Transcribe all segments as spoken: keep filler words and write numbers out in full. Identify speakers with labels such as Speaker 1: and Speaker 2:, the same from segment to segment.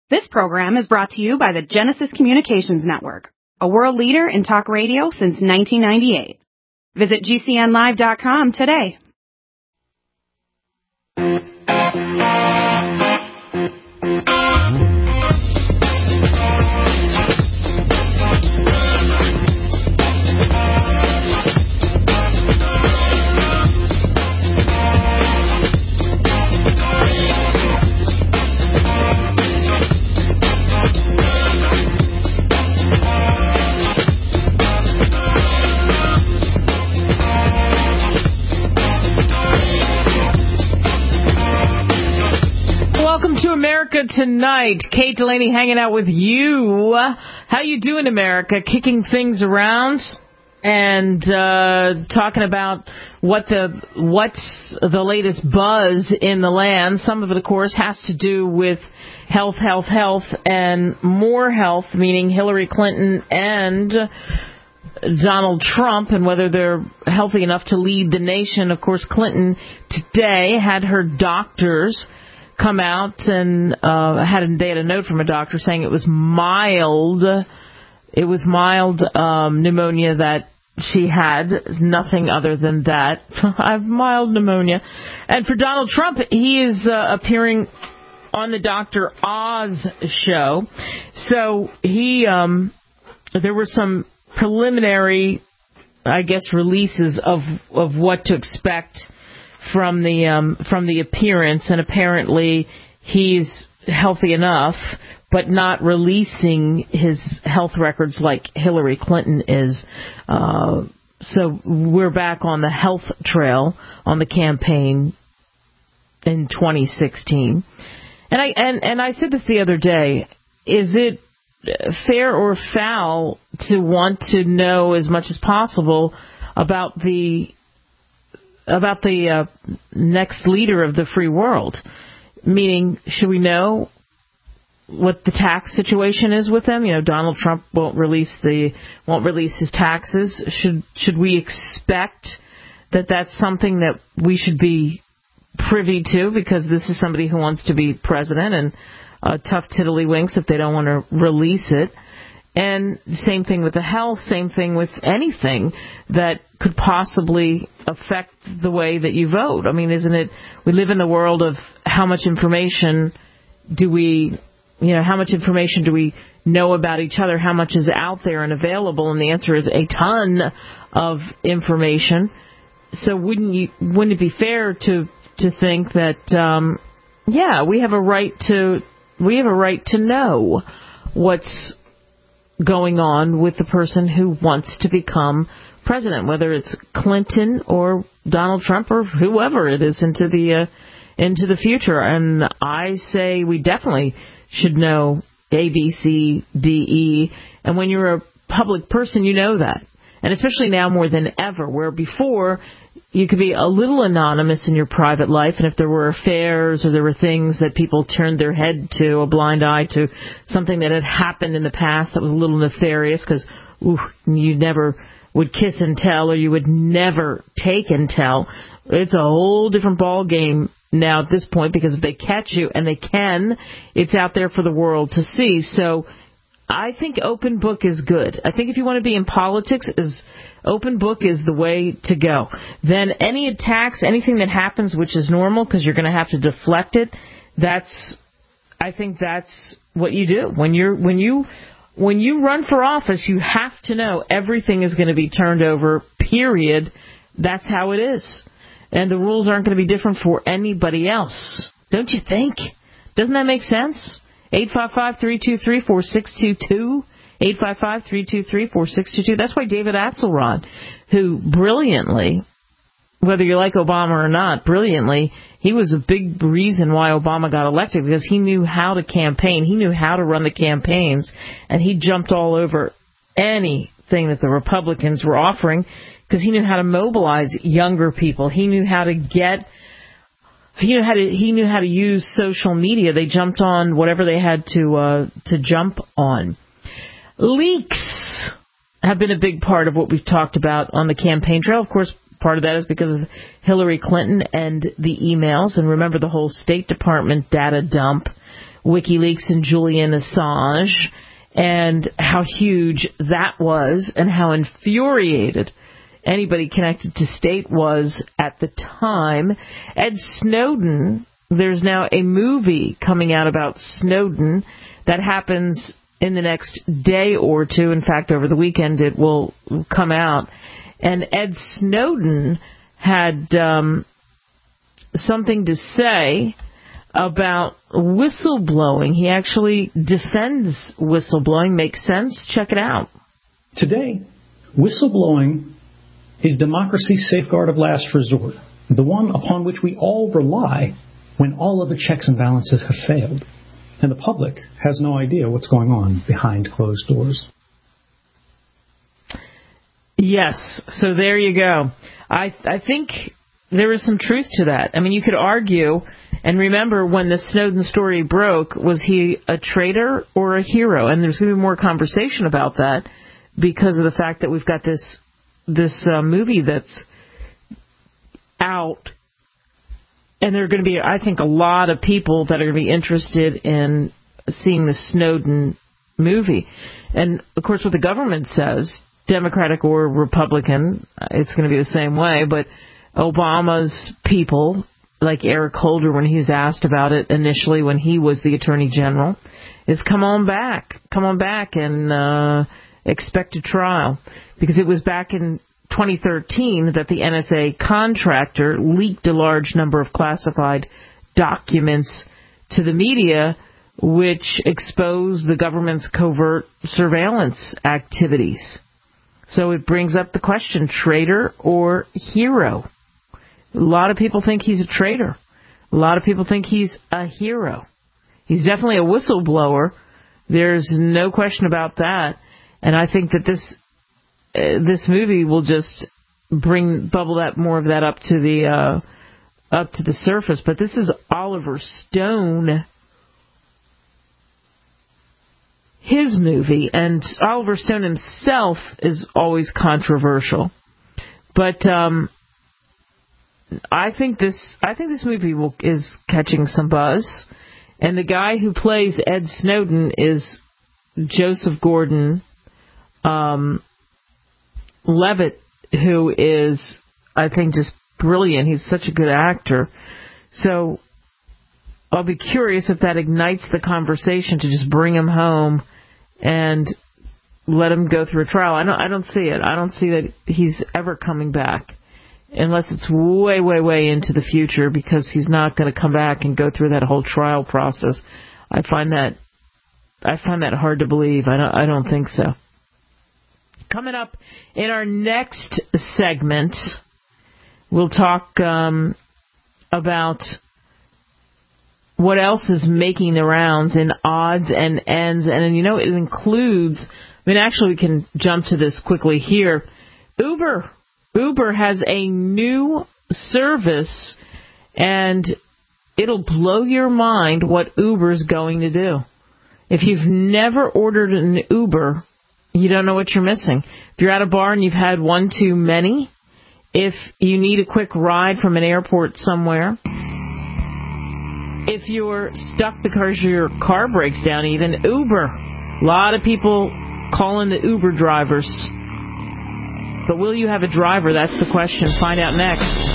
Speaker 1: This program is brought to you by the Genesis Communications Network, a world leader in talk radio since nineteen ninety-eight. Visit G C N live dot com today.
Speaker 2: America Tonight. Kate Delaney hanging out with you. How you doing, America? Kicking things around and uh, talking about what the what's the latest buzz in the land. Some of it, of course, has to do with health, health, health, and more health, meaning Hillary Clinton and Donald Trump and whether they're healthy enough to lead the nation. Of course, Clinton today had her doctors come out and uh, had a, they had a note from a doctor saying it was mild. It was mild um, pneumonia that she had, nothing other than that. I have mild pneumonia. And for Donald Trump, he is uh, appearing on the Doctor Oz show. So he, um, there were some preliminary, I guess, releases of of what to expect from the um, from the appearance, and apparently he's healthy enough, but not releasing his health records like Hillary Clinton is. Uh, so we're back on the health trail on the campaign in twenty sixteen. And I and, and I said this the other day. Is it fair or foul to want to know as much as possible about the about the uh, next leader of the free world? Meaning, should we know what the tax situation is with them? You know, Donald Trump won't release the won't release his taxes. Should should we expect that that's something that we should be privy to, because this is somebody who wants to be president, and uh, tough tiddlywinks if they don't want to release it. And same thing with the health, same thing with anything that could possibly affect the way that you vote. I mean, isn't it, we live in the world of how much information do we, you know, how much information do we know about each other? How much is out there and available? And the answer is a ton of information. So wouldn't you, wouldn't it be fair to, to think that, um, yeah, we have a right to, we have a right to know what's going on with the person who wants to become president, whether it's Clinton or Donald Trump or whoever it is into the uh, into the future. And I say we definitely should know A, B, C, D, E. And when you're a public person, you know that. And especially now more than ever, where before you could be a little anonymous in your private life, and if there were affairs or there were things that people turned their head to, a blind eye to, something that had happened in the past that was a little nefarious, because you never would kiss and tell, or you would never take and tell. It's a whole different ball game now at this point, because if they catch you, and they can, it's out there for the world to see. So I think open book is good. I think if you want to be in politics, is open book is the way to go. Then any attacks, anything that happens, which is normal because you're going to have to deflect it, that's, I think that's what you do. When you're, when you, when you run for office, you have to know everything is going to be turned over, period. That's how it is. And the rules aren't going to be different for anybody else. Don't you think? Doesn't that make sense? eight five five, three two three, four six two two. eight five five, three two three, four six two two. That's why David Axelrod, who brilliantly, whether you like Obama or not, brilliantly, he was a big reason why Obama got elected, because he knew how to campaign. He knew how to run the campaigns, and he jumped all over anything that the Republicans were offering, because he knew how to mobilize younger people. He knew how to get... He knew how to. He knew how to use social media. They jumped on whatever they had to uh, to jump on. Leaks have been a big part of what we've talked about on the campaign trail. Of course, part of that is because of Hillary Clinton and the emails. And remember the whole State Department data dump, WikiLeaks and Julian Assange, and how huge that was and how infuriated anybody connected to State was at the time. Ed Snowden, there's now a movie coming out about Snowden that happens in the next day or two. In fact, over the weekend it will come out. And Ed Snowden had um, something to say about whistleblowing. He actually defends whistleblowing. Makes sense? Check it out.
Speaker 3: Today, whistleblowing is democracy's safeguard of last resort, the one upon which we all rely when all other checks and balances have failed, and the public has no idea what's going on behind closed doors.
Speaker 2: Yes, so there you go. I I think there is some truth to that. I mean, you could argue, and remember when the Snowden story broke, was he a traitor or a hero? And there's going to be more conversation about that because of the fact that we've got this this uh, movie that's out. And there are going to be, I think, a lot of people that are going to be interested in seeing the Snowden movie. And, of course, what the government says, Democratic or Republican, it's going to be the same way, but Obama's people, like Eric Holder when he's asked about it initially when he was the Attorney General, is come on back. Come on back and uh, expect a trial. Because it was back in twenty thirteen that the N S A contractor leaked a large number of classified documents to the media, which exposed the government's covert surveillance activities. So it brings up the question, traitor or hero? A lot of people think he's a traitor. A lot of people think he's a hero. He's definitely a whistleblower. There's no question about that. And I think that this uh, this movie will just bring bubble that more of that up to the uh, up to the surface. But this is Oliver Stone, his movie, and Oliver Stone himself is always controversial. But um, I think this I think this movie will, is catching some buzz, and the guy who plays Ed Snowden is Joseph Gordon um, Levitt, who is, I think, just brilliant. He's such a good actor. So I'll be curious if that ignites the conversation to just bring him home and let him go through a trial. I don't I don't see it. I don't see that he's ever coming back unless it's way, way, way into the future, because he's not going to come back and go through that whole trial process. I find that I find that hard to believe. I don't I don't think so. Coming up in our next segment, we'll talk um, about what else is making the rounds in odds and ends. And, you know, it includes, I mean, actually, we can jump to this quickly here. Uber. Uber has a new service, and it'll blow your mind what Uber's going to do. If you've never ordered an Uber, you don't know what you're missing. If you're at a bar and you've had one too many, if you need a quick ride from an airport somewhere, if you're stuck because your car breaks down, even Uber. A lot of people calling the Uber drivers. But will you have a driver? That's the question. Find out next.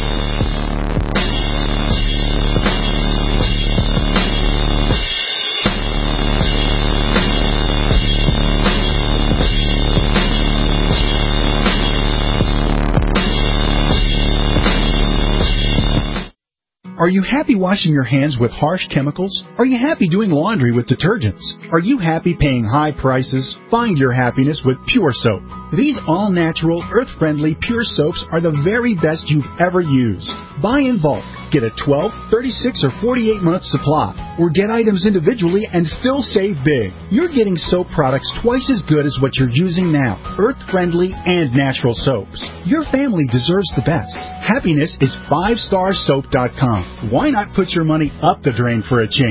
Speaker 4: Are you happy washing your hands with harsh chemicals? Are you happy doing laundry with detergents? Are you happy paying high prices? Find your happiness with Pure Soap. These all-natural, earth-friendly Pure Soaps are the very best you've ever used. Buy in bulk. Get a twelve, thirty-six, or forty-eight month supply. Or get items individually and still save big. You're getting soap products twice as good as what you're using now. Earth-friendly and natural soaps. Your family deserves the best. Happiness is five star soap dot com. Why not put your money up the drain for a change?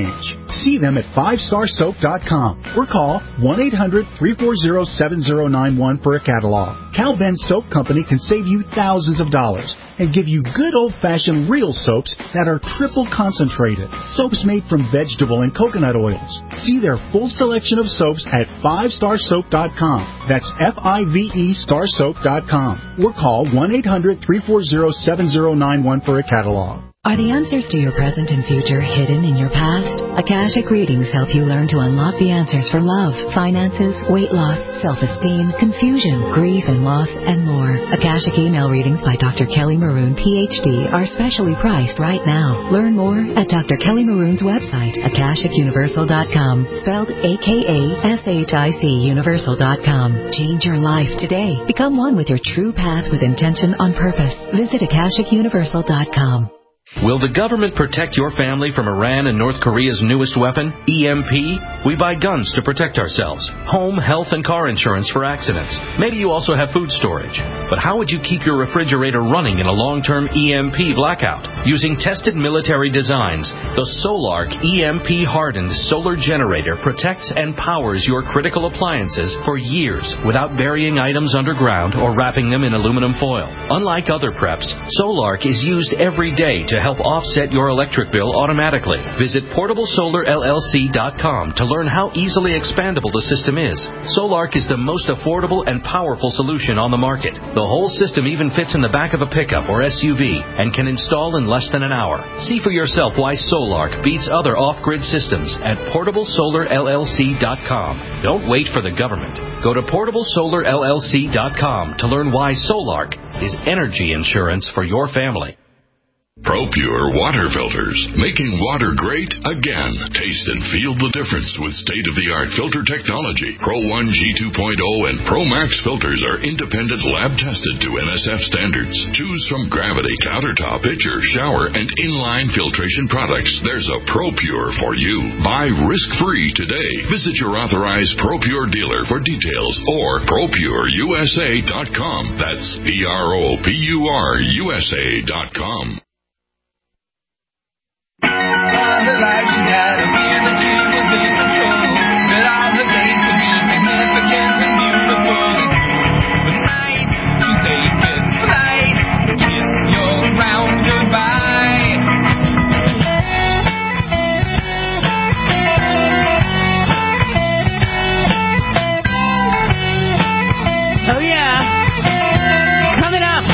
Speaker 4: See them at five star soap dot com or call one eight hundred, three four zero, seven zero nine one for a catalog. Cal Ben Soap Company can save you thousands of dollars and give you good old-fashioned real soaps that are triple concentrated. Soaps made from vegetable and coconut oils. See their full selection of soaps at five star soap dot com. That's F I V E star soap dot com. Or call one eight hundred, three four zero, seven zero nine one for a catalog.
Speaker 5: Are the answers to your present and future hidden in your past? Akashic Readings help you learn to unlock the answers for love, finances, weight loss, self-esteem, confusion, grief and loss, and more. Akashic Email Readings by Doctor Kelly Maroon, P H D, are specially priced right now. Learn more at Doctor Kelly Maroon's website, akashic universal dot com, spelled A K A S H I C universal dot com. Change your life today. Become one with your true path with intention on purpose. Visit akashic universal dot com.
Speaker 6: Will the government protect your family from Iran and North Korea's newest weapon, E M P? We buy guns to protect ourselves, home, health, and car insurance for accidents. Maybe you also have food storage. But how would you keep your refrigerator running in a long-term E M P blackout? Using tested military designs, the Solark E M P-hardened solar generator protects and powers your critical appliances for years without burying items underground or wrapping them in aluminum foil. Unlike other preps, Solark is used every day to help offset your electric bill automatically. Visit portable solar L L C dot com to learn how easily expandable the system is. Solark is the most affordable and powerful solution on the market. The whole system even fits in the back of a pickup or S U V and can install in less than an hour. See for yourself why Solark beats other off-grid systems at portable solar L L C dot com. Don't wait for the government. Go to portable solar L L C dot com to learn why Solark is energy insurance for your family.
Speaker 7: ProPure water filters, making water great again. Taste and feel the difference with state-of-the-art filter technology. Pro one G two point oh and Pro Max filters are independent lab-tested to N S F standards. Choose from Gravity, Countertop, Pitcher, Shower, and Inline filtration products. There's a ProPure for you. Buy risk-free today. Visit your authorized ProPure dealer for details or pro pure U S A dot com. That's P R O P U R U S A dot com.
Speaker 8: Her life, she had a fear that he was in control, that all her days would be significant and beautiful. But night, she say good night, kiss your round goodbye.
Speaker 2: Oh yeah, coming up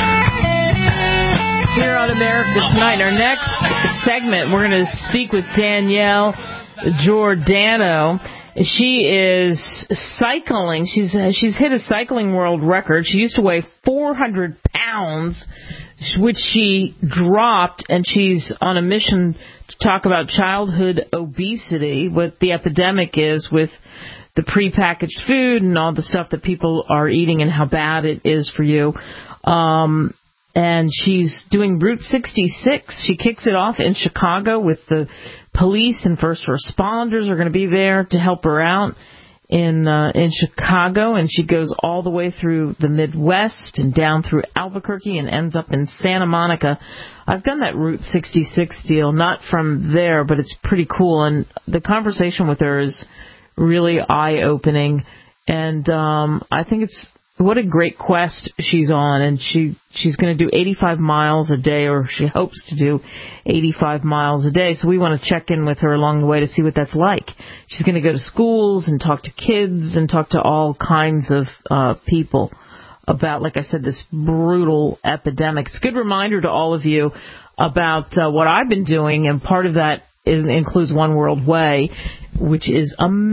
Speaker 2: here on America Tonight, our next segment, we're going to speak with Danielle Giordano. She is cycling. She's uh, she's hit a cycling world record. She used to weigh four hundred pounds, which she dropped, and she's on a mission to talk about childhood obesity, what the epidemic is with the prepackaged food and all the stuff that people are eating and how bad it is for you. Um And she's doing Route sixty-six. She kicks it off in Chicago with the police and first responders are going to be there to help her out in uh, in Chicago. And she goes all the way through the Midwest and down through Albuquerque and ends up in Santa Monica. I've done that Route sixty-six deal, not from there, but it's pretty cool. And the conversation with her is really eye-opening. And um, I think it's what a great quest she's on, and she she's going to do eighty-five miles a day, or she hopes to do eighty-five miles a day. So we want to check in with her along the way to see what that's like. She's going to go to schools and talk to kids and talk to all kinds of uh, people about, like I said, this brutal epidemic. It's a good reminder to all of you about uh, what I've been doing, and part of that is, includes One World Way, which is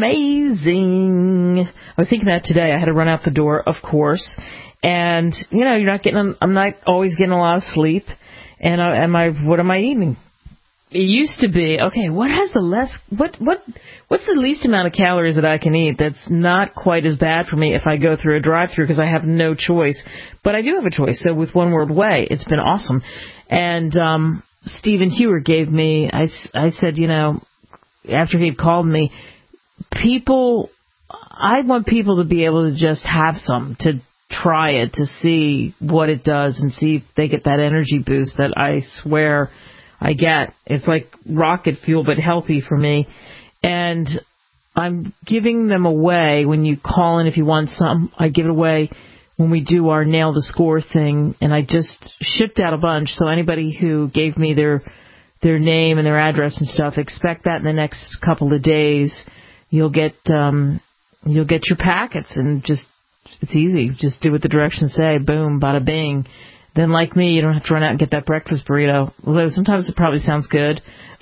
Speaker 2: amazing. I was thinking that today. I had to run out the door, of course. And, you know, you're not getting, I'm not always getting a lot of sleep. And I, am I, what am I eating? It used to be, okay, what has the less, what, what, what's the least amount of calories that I can eat that's not quite as bad for me if I go through a drive-through, because I have no choice. But I do have a choice. So with One World Way, it's been awesome. And, um, Stephen Hewer gave me, I, I said, you know, after he'd called me, people, I want people to be able to just have some, to try it, to see what it does and see if they get that energy boost that I swear I get. It's like rocket fuel, but healthy for me. and I'm giving them away when you call in if you want some. I give it away when we do our Nail the Score thing, and I just shipped out a bunch, so anybody who gave me their their name and their address and stuff, expect that in the next couple of days. You'll get um, you'll get your packets, and just it's easy. Just do what the directions say. Boom, bada bing. Then, like me, you don't have to run out and get that breakfast burrito. Although sometimes it probably sounds good.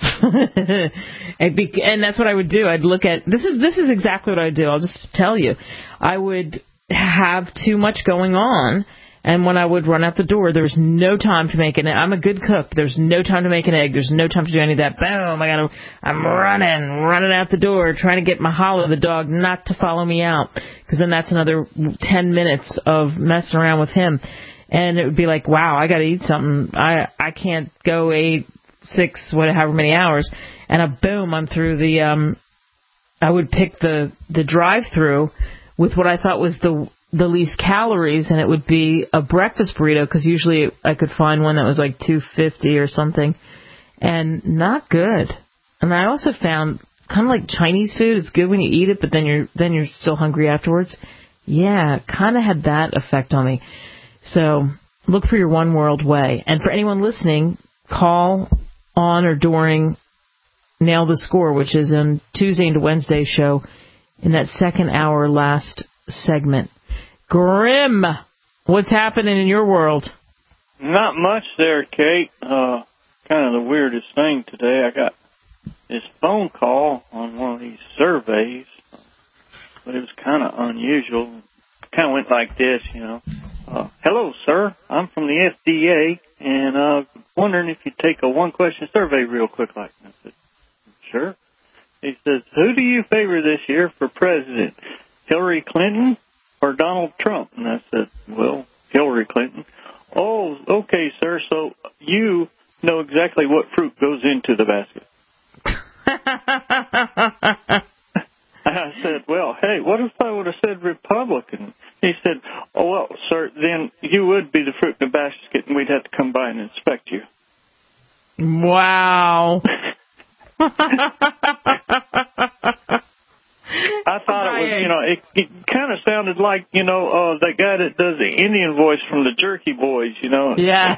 Speaker 2: and, be, and that's what I would do. I'd look at this is this is exactly what I would do. I'll just tell you. I would have too much going on, and when I would run out the door, there was no time to make an egg. I'm a good cook. There's no time to make an egg. There's no time to do any of that. Boom! I gotta. I'm running, running out the door, trying to get Mahalo the dog not to follow me out, because then that's another ten minutes of messing around with him. And it would be like, wow, I got to eat something. I I can't go eight, six, whatever many hours. And a boom, I'm through the. Um, I would pick the the drive-through with what I thought was the the least calories, and it would be a breakfast burrito, because usually I could find one that was like two fifty or something, and not good. And I also found kind of like Chinese food. It's good when you eat it, but then you're then you're still hungry afterwards. Yeah, kind of had that effect on me. So look for your One World way. And for anyone listening, call on or during Nail the Score, which is on Tuesday into Wednesday show in that second hour last segment. Grim, what's happening in your world?
Speaker 9: Not much there, Kate. Uh, kind of the weirdest thing today. I got this phone call on one of these surveys, but it was kind of unusual. It kind of went like this, you know. Uh, hello, sir. I'm from the F D A, and uh, wondering if you'd take a one-question survey real quick like that. I said, sure. He says, who do you favor this year for president, Hillary Clinton or Donald Trump? And I said, well, Hillary Clinton. Oh, okay, sir. So you know exactly what fruit goes into the basket. I said, well, hey, what if I would have said Republican? He said, oh, well, sir, then you would be the fruit in the basket, and we'd have to come by and inspect you.
Speaker 2: Wow.
Speaker 9: I thought it was, you know, it, it kind of sounded like, you know, uh, that guy that does the Indian voice from the Jerky Boys, you know.
Speaker 2: Yeah.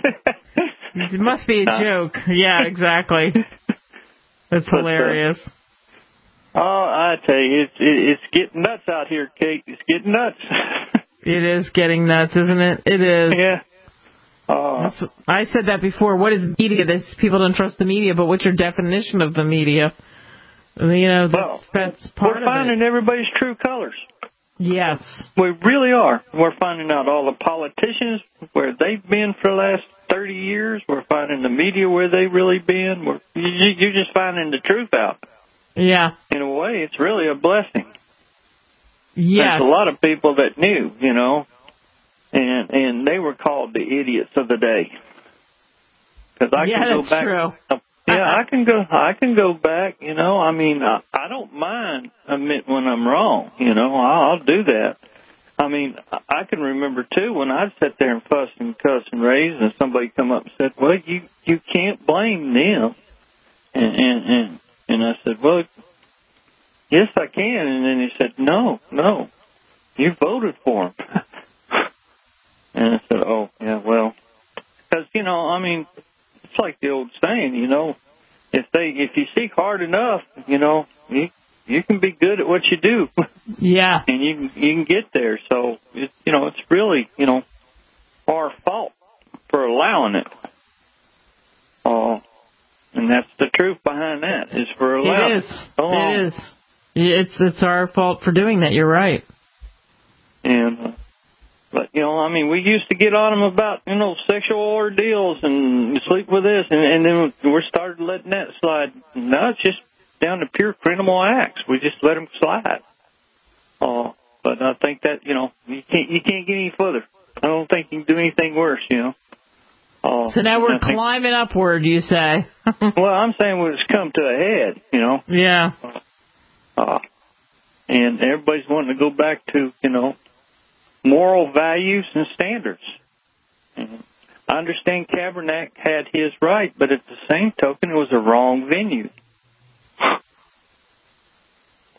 Speaker 2: It must be a joke. Yeah, exactly. That's hilarious.
Speaker 9: But, uh, oh, I tell you, it's, it, it's getting nuts out here, Kate. It's getting nuts.
Speaker 2: It is getting nuts, isn't it? It is.
Speaker 9: Yeah. Uh,
Speaker 2: I said that before. What is media? This, people don't trust the media, but what's your definition of the media? You know, that's,
Speaker 9: well,
Speaker 2: that's part of it.
Speaker 9: We're finding everybody's true colors.
Speaker 2: Yes.
Speaker 9: We really are. We're finding out all the politicians, where they've been for the last thirty years. We're finding the media where they've really been. We're, you, you're just finding the truth out.
Speaker 2: Yeah.
Speaker 9: In a way, it's really a blessing.
Speaker 2: Yes.
Speaker 9: There's a lot of people that knew, you know, and and they were called the idiots of the day. Because I
Speaker 2: yeah,
Speaker 9: can go
Speaker 2: that's
Speaker 9: back.
Speaker 2: True.
Speaker 9: Yeah, I can go. I can go back. You know, I mean, I, I don't mind admit when I'm wrong. You know, I'll, I'll do that. I mean, I can remember too when I'd sit there and fuss and cuss and raise, and somebody come up and said, "Well, you you can't blame them," and and and, and I said, "Well, yes, I can." And then he said, "No, no, you voted for him." And I said, "Oh, yeah, well, because you know, I mean." It's like the old saying, you know, if they if you seek hard enough, you know, you you can be good at what you do.
Speaker 2: Yeah.
Speaker 9: And you can, you can get there. So, it, you know, it's really, you know, our fault for allowing it. Oh, and that's the truth behind that, is for allowing it.
Speaker 2: It is. It is. It's, it's our fault for doing that. You're right.
Speaker 9: And... Uh, But, you know, I mean, we used to get on them about, you know, sexual ordeals and sleep with this, and, and then we started letting that slide. Now it's just down to pure criminal acts. We just let them slide. Uh, but I think that, you know, you can't you can't get any further. I don't think you can do anything worse, you know. Uh,
Speaker 2: so now we're
Speaker 9: think,
Speaker 2: climbing upward, you say?
Speaker 9: Well, I'm saying when it's come to a head, you know.
Speaker 2: Yeah.
Speaker 9: Uh, uh, and everybody's wanting to go back to, you know, moral values and standards. And I understand Kaepernick had his right, but at the same token, it was a wrong venue.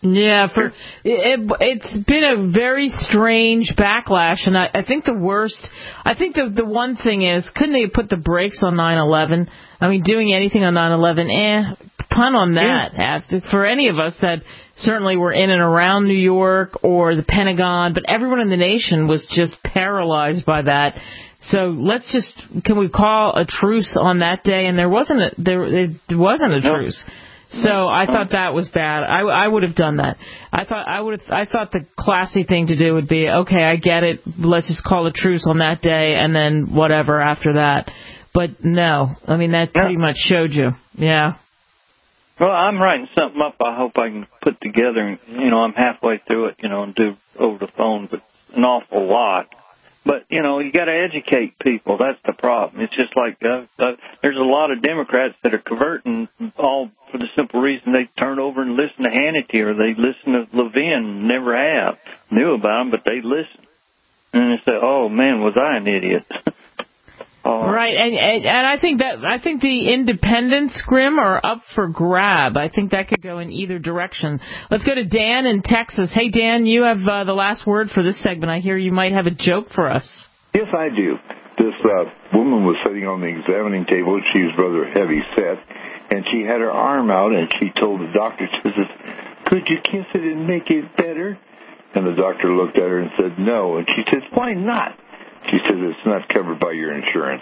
Speaker 2: Yeah, for it, it's been a very strange backlash, and I, I think the worst, I think the the one thing is, couldn't they have put the brakes on nine eleven? I mean, doing anything on nine eleven, eh, punt on that. Yeah. For any of us that certainly were in and around New York or the Pentagon, but everyone in the nation was just paralyzed by that. So let's just, can we call a truce on that day? And there wasn't a, there, there wasn't a truce. So I thought that was bad. I, I would have done that. I thought I would have, I thought the classy thing to do would be, okay, I get it. Let's just call a truce on that day and then whatever after that. But no, I mean, that pretty much showed you. Yeah.
Speaker 9: Well, I'm writing something up I hope I can put together. You know, I'm halfway through it, you know, and do over the phone, but an awful lot. But, you know, you got to educate people. That's the problem. It's just like uh, uh, there's a lot of Democrats that are converting all for the simple reason they turn over and listen to Hannity or they listen to Levin. Never have. Knew about them, but they listen. And they say, oh, man, was I an idiot. Oh.
Speaker 2: Right, and, and and I think that I think the independents, Grim, are up for grab. I think that could go in either direction. Let's go to Dan in Texas. Hey, Dan, you have uh, the last word for this segment. I hear you might have a joke for us.
Speaker 10: Yes, I do. This uh, woman was sitting on the examining table. She was rather heavy set, and she had her arm out, and she told the doctor, she says, "Could you kiss it and make it better?" And the doctor looked at her and said, "No." And she says, "Why not?" She says, "It's not covered by your insurance."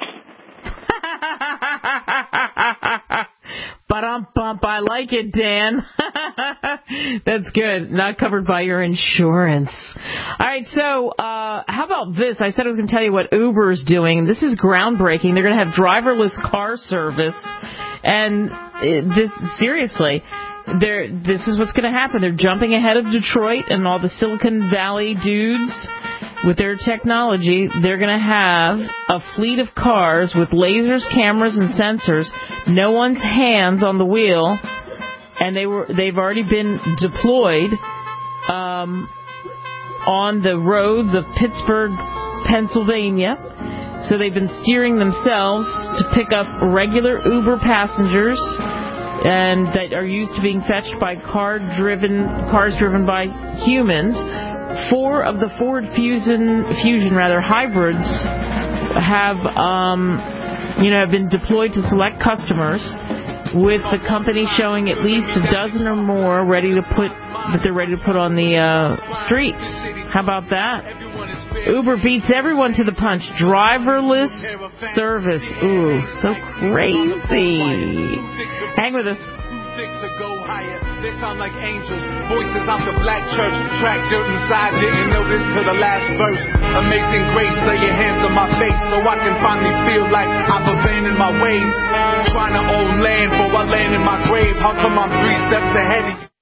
Speaker 2: Ba-dum-bump. I like it, Dan. That's good. Not covered by your insurance. All right, so uh, how about this? I said I was going to tell you what Uber's doing. This is groundbreaking. They're going to have driverless car service. And uh, this, seriously, they're, this is what's going to happen. They're jumping ahead of Detroit and all the Silicon Valley dudes. With their technology, they're going to have a fleet of cars with lasers, cameras, and sensors, no one's hands on the wheel, and they were, they've already been deployed um, on the roads of Pittsburgh, Pennsylvania. So they've been steering themselves to pick up regular Uber passengers and that are used to being fetched by car driven cars driven by humans. Four of the Ford Fusion, Fusion rather hybrids have, um, you know, have been deployed to select customers, with the company showing at least a dozen or more ready to put that they're ready to put on the uh, streets. How about that? Uber beats everyone to the punch. Driverless service. Ooh, so crazy. Hang with us.
Speaker 11: To go higher, they sound like angels. Voices out the black church. Track dirt inside, didn't notice till the last verse. Amazing grace, lay your hands on my face so I can finally feel like I've abandoned my ways. Trying to own land before I land in my grave. How come I'm three steps ahead of you?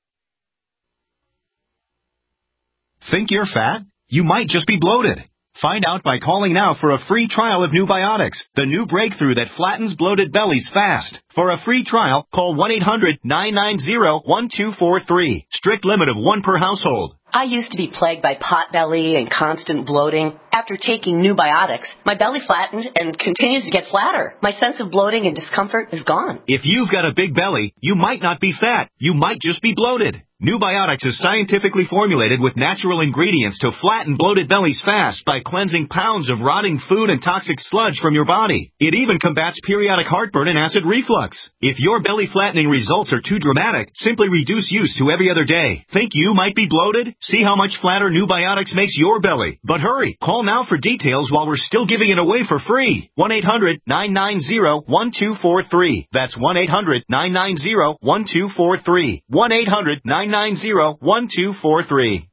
Speaker 12: Think you're fat? You might just be bloated. Find out by calling now for a free trial of New Biotics, the new breakthrough that flattens bloated bellies fast. For a free trial, call one eight hundred nine nine zero one two four three. Strict limit of one per household.
Speaker 13: I used to be plagued by potbelly and constant bloating. After taking New Biotics, my belly flattened and continues to get flatter. My sense of bloating and discomfort is gone.
Speaker 12: If you've got a big belly, you might not be fat. You might just be bloated. New Biotics is scientifically formulated with natural ingredients to flatten bloated bellies fast by cleansing pounds of rotting food and toxic sludge from your body. It even combats periodic heartburn and acid reflux. If your belly flattening results are too dramatic, simply reduce use to every other day. Think you might be bloated? See how much flatter New Biotics makes your belly. But hurry, call now for details while we're still giving it away for free. one eight hundred nine nine zero one two four three. That's one eight hundred nine nine zero one two four three. one eight hundred nine nine zero one two four three.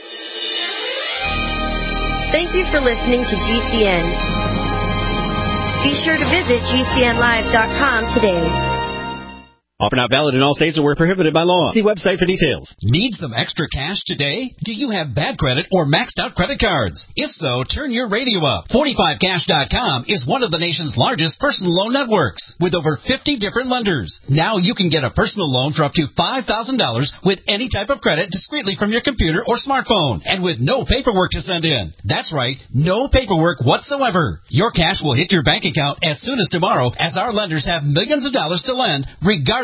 Speaker 14: Thank you for listening to G C N. Be sure to visit G C N live dot com today.
Speaker 15: Offer not valid in all states or where prohibited by law. See website for details.
Speaker 16: Need some extra cash today? Do you have bad credit or maxed out credit cards? If so, turn your radio up. forty-five cash dot com is one of the nation's largest personal loan networks with over fifty different lenders. Now you can get a personal loan for up to five thousand dollars with any type of credit discreetly from your computer or smartphone and with no paperwork to send in. That's right, no paperwork whatsoever. Your cash will hit your bank account as soon as tomorrow as our lenders have millions of dollars to lend regardless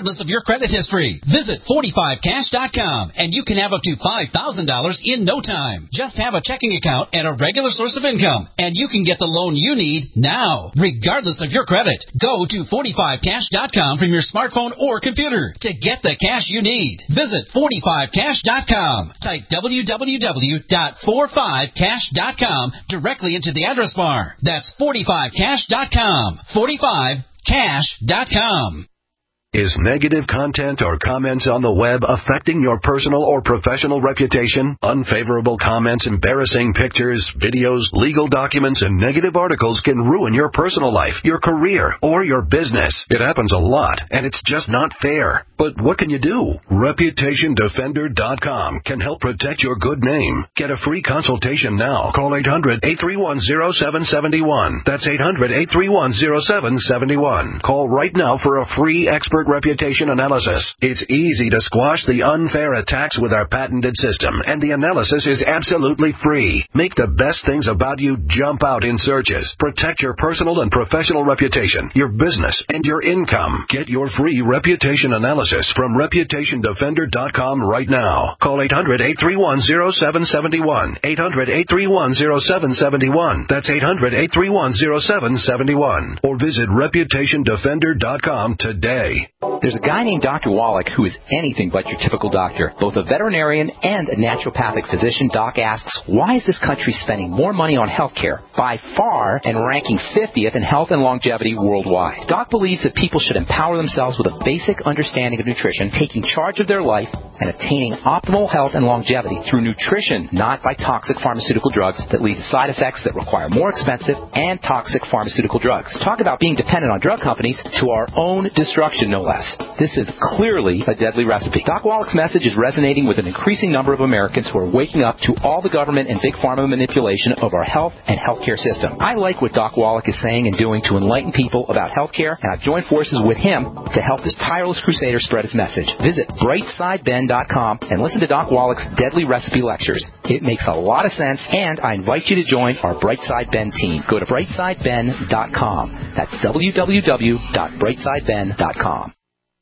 Speaker 16: regardless of your credit history. Visit forty-five cash dot com, and you can have up to five thousand dollars in no time. Just have a checking account and a regular source of income, and you can get the loan you need now, regardless of your credit. Go to forty-five cash dot com from your smartphone or computer to get the cash you need. Visit forty-five cash dot com. Type w w w dot forty-five cash dot com directly into the address bar. That's forty-five cash dot com. forty-five cash dot com.
Speaker 17: Is negative content or comments on the web affecting your personal or professional reputation? Unfavorable comments, embarrassing pictures, videos, legal documents, and negative articles can ruin your personal life, your career, or your business. It happens a lot, and it's just not fair. But what can you do? Reputation Defender dot com can help protect your good name. Get a free consultation now. Call eight hundred, eight three one, zero seven seven one. That's eight hundred, eight three one, zero seven seven one. Call right now for a free expert reputation analysis. It's easy to squash the unfair attacks with our patented system, and the analysis is absolutely free. Make the best things about you jump out in searches. Protect your personal and professional reputation, your business, and your income. Get your free reputation analysis from Reputation Defender dot com right now. Call eight hundred, eight three one, zero seven seven one. eight hundred, eight three one, zero seven seven one. That's eight hundred, eight three one, zero seven seven one. Or visit Reputation Defender dot com today.
Speaker 18: There's a guy named Doctor Wallach who is anything but your typical doctor. Both a veterinarian and a naturopathic physician, Doc asks, why is this country spending more money on health care, by far, and ranking fiftieth in health and longevity worldwide? Doc believes that people should empower themselves with a basic understanding of nutrition, taking charge of their life, and attaining optimal health and longevity through nutrition, not by toxic pharmaceutical drugs that lead to side effects that require more expensive and toxic pharmaceutical drugs. Talk about being dependent on drug companies to our own destruction, no less. This is clearly a deadly recipe. Doc Wallach's message is resonating with an increasing number of Americans who are waking up to all the government and big pharma manipulation of our health and healthcare system. I like what Doc Wallach is saying and doing to enlighten people about healthcare, and I've joined forces with him to help this tireless crusader spread his message. Visit bright side ben dot com and listen to Doc Wallach's deadly recipe lectures. It makes a lot of sense, and I invite you to join our Brightside Ben team. Go to bright side ben dot com. That's w w w dot bright side ben dot com.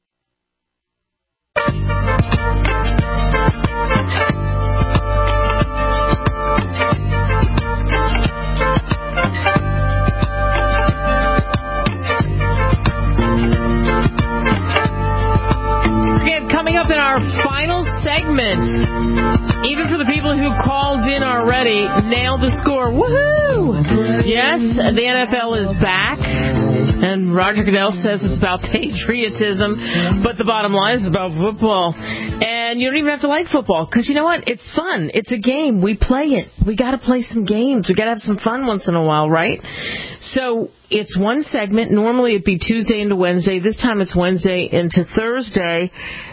Speaker 2: Coming up in our final segment, even for the people who called in already, nailed the score. Woohoo! Yes, the N F L is back, and Roger Goodell says it's about patriotism, but the bottom line is about football. And you don't even have to like football, because you know what? It's fun. It's a game. We play it. We got to play some games. We got to have some fun once in a while, right? So it's one segment. Normally it'd be Tuesday into Wednesday. This time it's Wednesday into Thursday.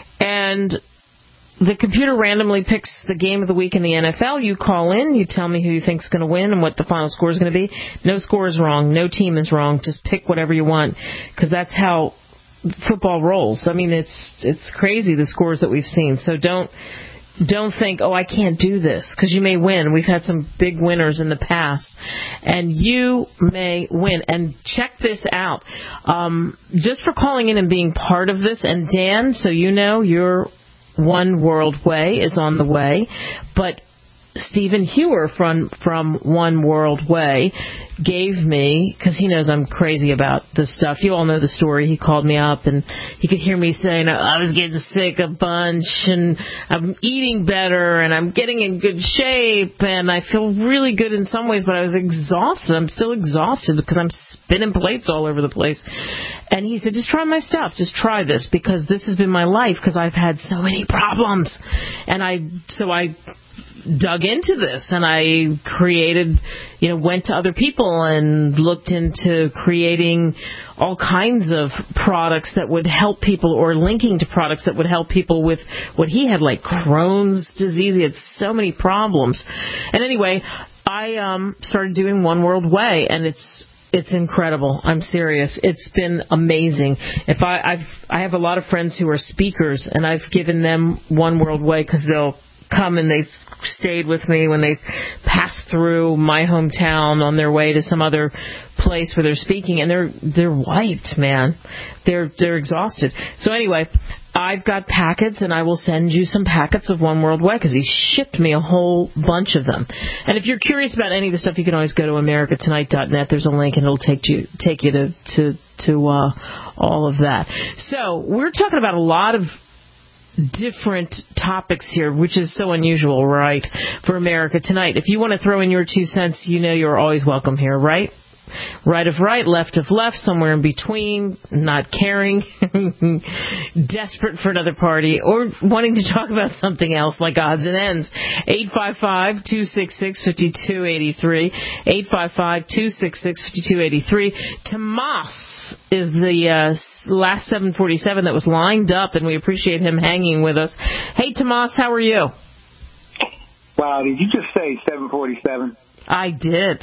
Speaker 2: And the computer randomly picks the game of the week in the N F L. You call in, you tell me who you think's going to win and what the final score is going to be. No score is wrong. No team is wrong. Just pick whatever you want, because that's how football rolls. I mean, it's it's crazy, the scores that we've seen. So don't don't think, oh, I can't do this, because you may win. We've had some big winners in the past, and you may win. And check this out. Um, just for calling in and being part of this, and Dan, so you know, your One World Way is on the way, but Stephen Hewer from from One World Way gave me, because he knows I'm crazy about this stuff. You all know the story. He called me up, and he could hear me saying I was getting sick a bunch, and I'm eating better, and I'm getting in good shape, and I feel really good in some ways, but I was exhausted. I'm still exhausted because I'm spinning plates all over the place. And he said, just try my stuff. Just try this, because this has been my life, because I've had so many problems. And I, so I dug into this, and I created, you know, went to other people and looked into creating all kinds of products that would help people, or linking to products that would help people with what he had, like Crohn's disease. He had so many problems. And anyway, I um, started doing One World Way, and it's It's incredible. I'm serious. It's been amazing. If I I've I have a lot of friends who are speakers, and I've given them One World Way because they'll come and they've stayed with me when they've passed through my hometown on their way to some other place where they're speaking, and they're they're wiped, man. They're they're exhausted. So anyway, I've got packets, and I will send you some packets of One World Way because he shipped me a whole bunch of them. And if you're curious about any of the stuff, you can always go to america tonight dot net. There's a link, and it'll take you take you to to to uh, all of that. So we're talking about a lot of different topics here, which is so unusual, right, for America Tonight. If you want to throw in your two cents, you know you're always welcome here, right? Right of right, left of left, somewhere in between, not caring, desperate for another party, or wanting to talk about something else like odds and ends. eight five five, two six six, five two eight three, eight five five, two six six, five two eight three. Tomas is the uh, last seven forty-seven that was lined up, and we appreciate him hanging with us. Hey, Tomas, how are you?
Speaker 19: Wow, did you just say seven forty-seven?
Speaker 2: I did.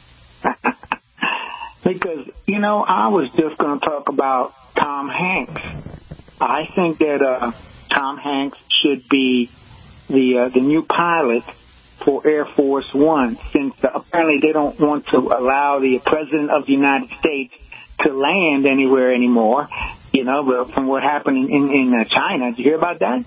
Speaker 19: Because, you know, I was just going to talk about Tom Hanks. I think that uh, Tom Hanks should be the uh, the new pilot for Air Force One, since uh, apparently they don't want to allow the President of the United States to land anywhere anymore, you know, but from what happened in, in uh, China. Did you hear about that?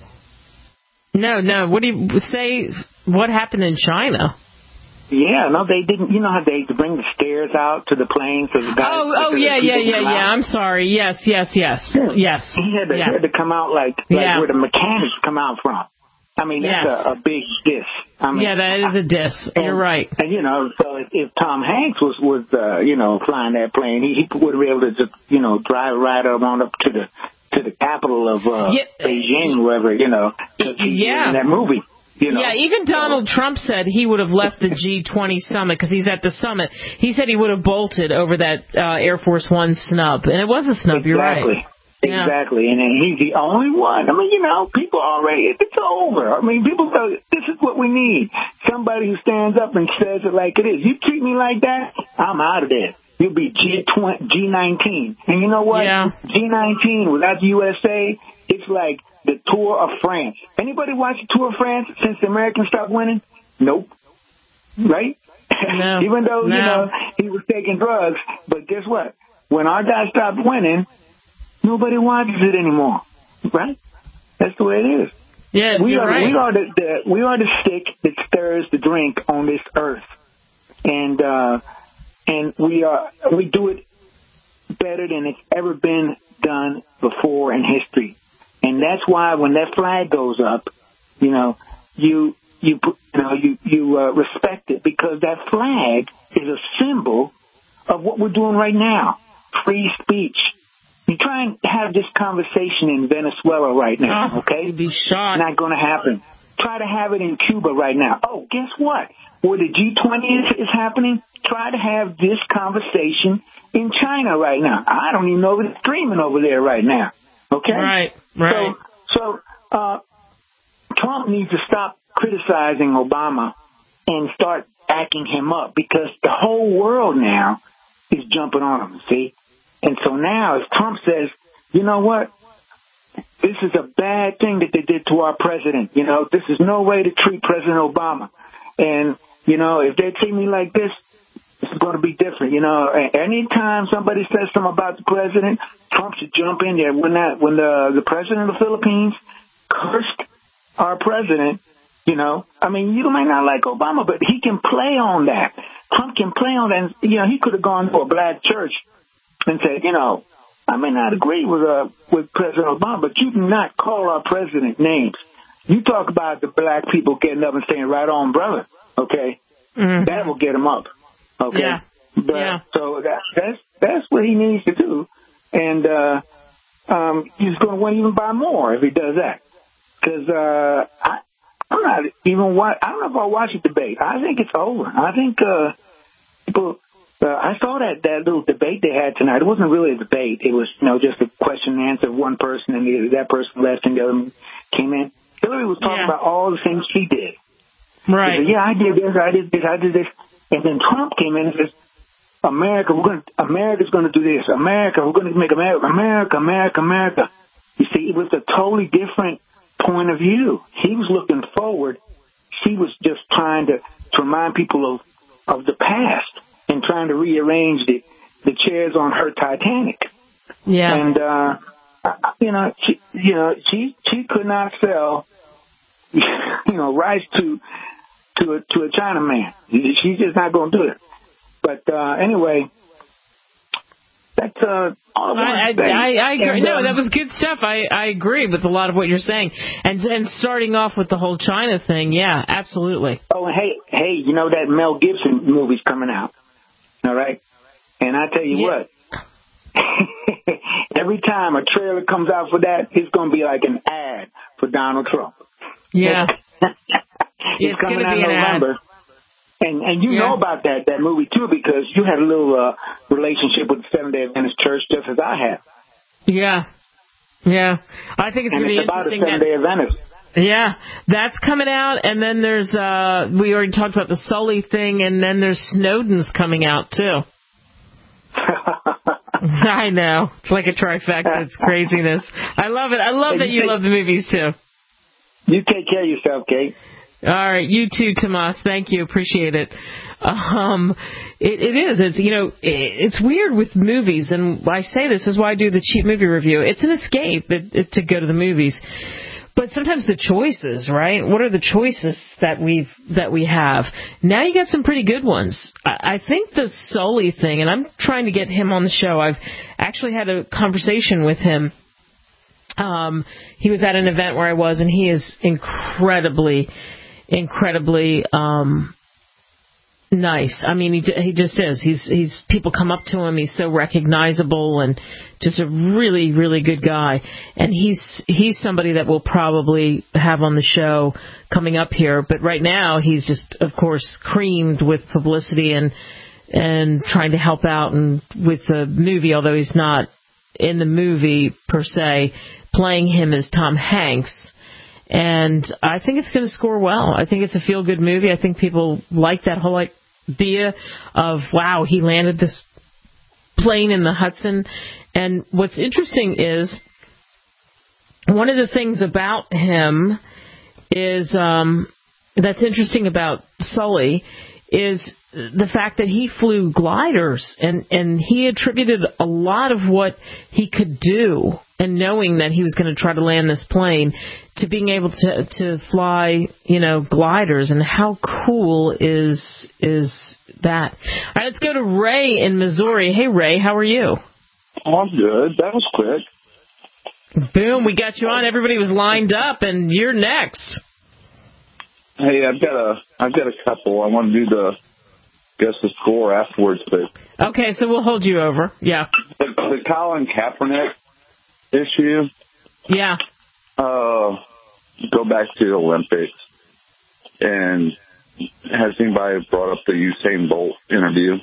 Speaker 2: No, no. What do you say? What happened in China?
Speaker 19: Yeah, no, they didn't. You know how they used to bring the stairs out to the plane so the guys.
Speaker 2: Oh, oh, yeah, yeah, yeah, yeah. I'm sorry. Yes, yes, yes,
Speaker 19: yeah.
Speaker 2: yes.
Speaker 19: He had to,
Speaker 2: yeah.
Speaker 19: he had to come out like, like
Speaker 2: yeah.
Speaker 19: where the mechanics come out from. I mean, that's
Speaker 2: yes.
Speaker 19: a, a big diss. I mean,
Speaker 2: yeah, that is a diss.
Speaker 19: And,
Speaker 2: You're right.
Speaker 19: And you know, so if, if Tom Hanks was was uh, you know flying that plane, he, he would be able to just you know drive right on up to the to the capital of uh, yeah. Beijing, wherever you know.
Speaker 2: Yeah.
Speaker 19: In that movie. You know,
Speaker 2: yeah, even Donald so. Trump said he would have left the G twenty summit because he's at the summit. He said he would have bolted over that uh, Air Force One snub, and it was a snub.
Speaker 19: Exactly.
Speaker 2: You're right.
Speaker 19: Exactly,
Speaker 2: yeah.
Speaker 19: and then he's the only one. I mean, you know, people already, it's over. I mean, people go, this is what we need. Somebody who stands up and says it like it is. You treat me like that, I'm out of there. You'll be G twenty, G nineteen. And you know what?
Speaker 2: Yeah.
Speaker 19: G nineteen without the U S A, it's like the Tour of France. Anybody watch the Tour of France since the Americans stopped winning? Nope. Right?
Speaker 2: No.
Speaker 19: Even though,
Speaker 2: no.
Speaker 19: you know, he was taking drugs. But guess what? When our guys stopped winning, nobody watches it anymore. Right? That's the way it is.
Speaker 2: Yeah,
Speaker 19: we
Speaker 2: you're
Speaker 19: are,
Speaker 2: right.
Speaker 19: We are the, the we are the stick that stirs the drink on this earth. And uh and we are we do it better than it's ever been done before in history. And that's why when that flag goes up, you know, you you you know you you uh, respect it, because that flag is a symbol of what we're doing right now, free speech. You try and have this conversation in Venezuela right now,
Speaker 2: oh,
Speaker 19: okay?
Speaker 2: You'd be shocked.
Speaker 19: Not going to happen. Try to have it in Cuba right now. Oh, guess what? Where the G twenty is, is happening, try to have this conversation in China right now. I don't even know if it's streaming over there right now. Okay?
Speaker 2: Right, right.
Speaker 19: So, so uh, Trump needs to stop criticizing Obama and start backing him up, because the whole world now is jumping on him, see? And so now if Trump says, you know what, this is a bad thing that they did to our president, you know, this is no way to treat President Obama. And, you know, if they treat me like this, it's going to be different. You know, anytime somebody says something about the president, Trump should jump in there. When that, when the, the president of the Philippines cursed our president, you know, I mean, you might not like Obama, but he can play on that. Trump can play on that. And, you know, he could have gone to a black church and said, you know, I may not agree with uh, with President Obama, but you do not call our president names. You talk about the black people getting up and saying, right on, brother, okay? Mm-hmm. That will get him up. Okay,
Speaker 2: yeah.
Speaker 19: but
Speaker 2: yeah.
Speaker 19: so that, that's that's what he needs to do, and uh, um, he's going to win even by more if he does that. Because uh, I, I'm not even wa- I don't know if I'll watch the debate. I think it's over. I think uh, people. Uh, I saw that that little debate they had tonight. It wasn't really a debate. It was you know just a question and answer of one person, and the, that person left and the other came in. Hillary was talking
Speaker 2: yeah.
Speaker 19: about all the things she did.
Speaker 2: Right.
Speaker 19: Said, yeah, I did this. I did this. I did this. And then Trump came in and says, America, we're going to, America's going to do this. America, we're going to make America, America, America, America. You see, it was a totally different point of view. He was looking forward. She was just trying to, to remind people of, of the past and trying to rearrange the, the chairs on her Titanic.
Speaker 2: Yeah.
Speaker 19: And, uh, you know, she, you know, she, she could not sell, you know, rice to, to a, to a Chinaman. She's just not going to do it. But, uh, anyway, that's, uh, all I,
Speaker 2: I, I, I agree. And, no, um, that was good stuff. I, I agree with a lot of what you're saying. And, and starting off with the whole China thing, yeah, absolutely.
Speaker 19: Oh, and hey, hey, you know that Mel Gibson movie's coming out. All right? And I tell you yeah. what. Every time a trailer comes out for that, it's going to be like an ad for Donald Trump.
Speaker 2: Yeah.
Speaker 19: it's,
Speaker 2: it's
Speaker 19: coming
Speaker 2: gonna
Speaker 19: out
Speaker 2: be
Speaker 19: in November. And and you yeah. know about that, that movie, too, because you had a little uh, relationship with the Seventh-day Adventist Church just as I have.
Speaker 2: Yeah. Yeah. I think it's going to be interesting.
Speaker 19: And it's about a Seventh-day Adventist.
Speaker 2: Yeah, that's coming out, and then there's, uh, we already talked about the Sully thing, and then there's Snowden's coming out, too. I know. It's like a trifecta. It's craziness. I love it. I love that you love the movies, too.
Speaker 19: You take care of yourself, Kate.
Speaker 2: All right. You too, Tomas. Thank you. Appreciate it. Um, it, it is. It's, you know, it, it's weird with movies, and I say this is why I do the cheap movie review. It's an escape it, it, to go to the movies. But sometimes the choices, right? What are the choices that we've that we have? Now you got some pretty good ones. I, I think the Sully thing, and I'm trying to get him on the show. I've actually had a conversation with him. Um, he was at an event where I was, and he is incredibly, incredibly um, nice. I mean, he he just is. He's he's people come up to him. He's so recognizable and just a really, really good guy. And he's he's somebody that we'll probably have on the show coming up here. But right now, he's just, of course, creamed with publicity and and trying to help out and with the movie, although he's not in the movie per se. Playing him as Tom Hanks. And I think it's going to score well. I think it's a feel-good movie. I think people like that whole idea of, wow, he landed this plane in the Hudson. And what's interesting is, one of the things about him is, um, that's interesting about Sully, is the fact that he flew gliders, and, and he attributed a lot of what he could do, and knowing that he was going to try to land this plane, to being able to to fly, you know, gliders. And how cool is is that? All right, let's go to Ray in Missouri. Hey, Ray, how are you?
Speaker 20: Oh, I'm good. That was quick.
Speaker 2: Boom, we got you on. Everybody was lined up, and you're next.
Speaker 20: Hey, I've got a I've got a couple. I want to do the guess the score afterwards, but
Speaker 2: okay, so we'll hold you over. Yeah.
Speaker 20: The, the Colin Kaepernick issue.
Speaker 2: Yeah.
Speaker 20: Uh, go back to the Olympics, and has anybody brought up the Usain Bolt interview?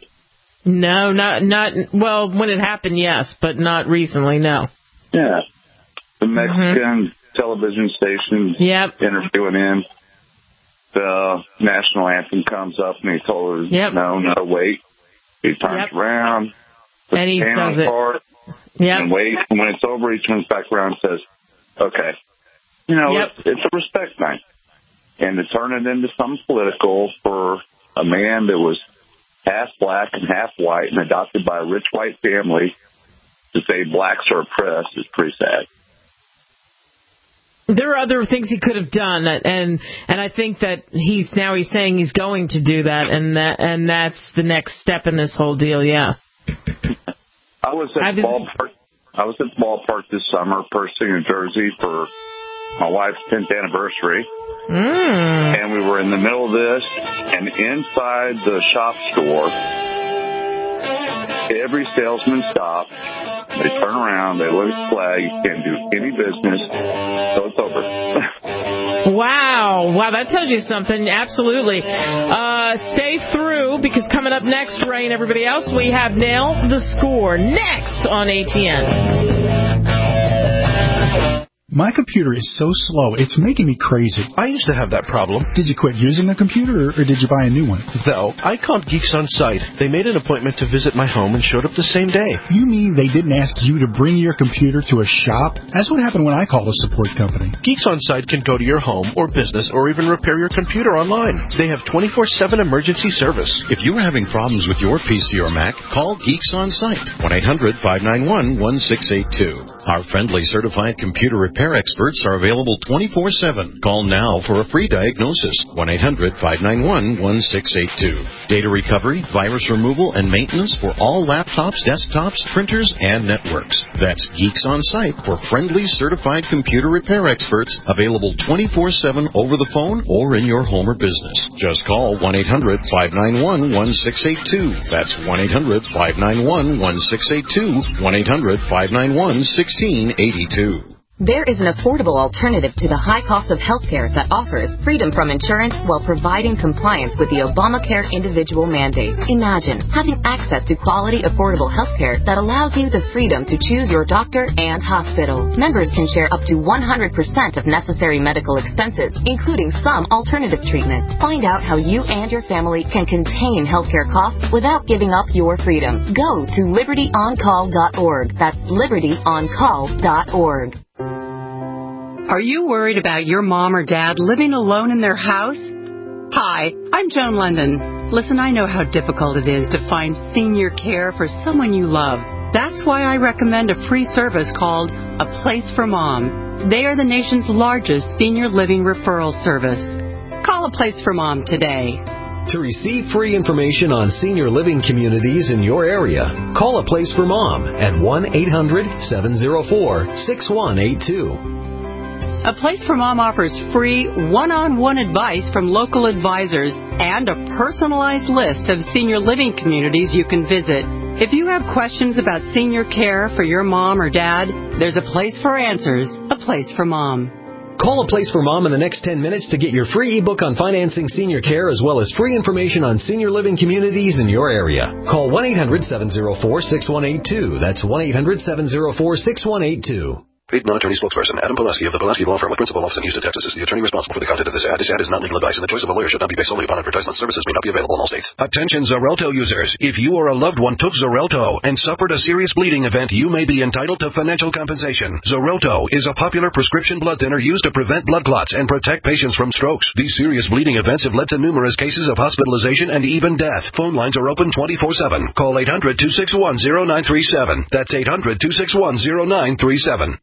Speaker 2: No, not not well. When it happened, yes, but not recently. No.
Speaker 20: Yeah. The Mexican mm-hmm. television station.
Speaker 2: Yep.
Speaker 20: Interviewing him. The national anthem comes up, and he told her,
Speaker 2: yep.
Speaker 20: no, no, wait. He turns
Speaker 2: yep.
Speaker 20: around,
Speaker 2: and he does it.
Speaker 20: Part,
Speaker 2: yep.
Speaker 20: and wait. And when it's over, he turns back around and says, okay. You know,
Speaker 2: yep.
Speaker 20: it's, it's a respect thing. And to turn it into something political for a man that was half black and half white and adopted by a rich white family to say blacks are oppressed is pretty sad.
Speaker 2: There are other things he could have done, and and I think that he's now he's saying he's going to do that, and that and that's the next step in this whole deal. Yeah.
Speaker 20: I was at the ballpark. I was at the ballpark this summer, purchasing a jersey for my wife's tenth anniversary,
Speaker 2: mm.
Speaker 20: and we were in the middle of this, and inside the shop store, every salesman stopped. They turn around, they look at the flag, you can't do any business, so it's over.
Speaker 2: Wow. Wow, that tells you something. Absolutely. Uh, stay through, because coming up next, Ray and everybody else, we have Nail the Score next on A T N.
Speaker 4: My computer is so slow, it's making me crazy.
Speaker 21: I used to have that problem.
Speaker 4: Did you quit using the computer, or did you buy a new one?
Speaker 21: No, I called Geeks On Site. They made an appointment to visit my home and showed up the same day.
Speaker 4: You mean they didn't ask you to bring your computer to a shop? That's what happened when I called a support company.
Speaker 21: Geeks On Site can go to your home or business or even repair your computer online. They have twenty-four seven emergency service.
Speaker 22: If you're having problems with your P C or Mac, call Geeks On Site. one eight hundred five nine one one six eight two. Our friendly certified computer repair experts are available twenty-four seven. Call now for a free diagnosis. one eight hundred five nine one one six eight two. Data recovery, virus removal, and maintenance for all laptops, desktops, printers, and networks. That's Geeks On Site for friendly certified computer repair experts, available twenty-four seven over the phone or in your home or business. Just call one eight hundred five nine one one six eight two. That's one eight hundred five nine one one six eight two. one eight hundred five nine one one six eight two.
Speaker 23: There is an affordable alternative to the high cost of health care that offers freedom from insurance while providing compliance with the Obamacare individual mandate. Imagine having access to quality, affordable health care that allows you the freedom to choose your doctor and hospital. Members can share up to one hundred percent of necessary medical expenses, including some alternative treatments. Find out how you and your family can contain healthcare costs without giving up your freedom. Go to liberty on call dot org. That's liberty on call dot org.
Speaker 1: Are you worried about your mom or dad living alone in their house? Hi, I'm Joan London. Listen, I know how difficult it is to find senior care for someone you love. That's why I recommend a free service called A Place for Mom. They are the nation's largest senior living referral service. Call A Place for Mom today.
Speaker 24: To receive free information on senior living communities in your area, call A Place for Mom at one eight hundred seven oh four six one eight two.
Speaker 1: A Place for Mom offers free one-on-one advice from local advisors and a personalized list of senior living communities you can visit. If you have questions about senior care for your mom or dad, there's a place for answers, A Place for Mom.
Speaker 24: Call A Place for Mom in the next ten minutes to get your free ebook on financing senior care as well as free information on senior living communities in your area. Call one eight hundred seven oh four six one eight two. That's one eight hundred seven oh four six one eight two.
Speaker 17: Paid non-attorney spokesperson Adam Pulaski of the Pulaski Law Firm with principal office in Houston, Texas is the attorney responsible for the content of this ad. This ad is not legal advice, and the choice of a lawyer should not be based solely upon advertisement. Services may not be available in all states. Attention Xarelto users. If you or a loved one took Xarelto and suffered a serious bleeding event, you may be entitled to financial compensation. Xarelto is a popular prescription blood thinner used to prevent blood clots and protect patients from strokes. These serious bleeding events have led to numerous cases of hospitalization and even death. Phone lines are open twenty-four seven. Call eight hundred two six one oh nine three seven. That's eight hundred two six one oh nine three seven.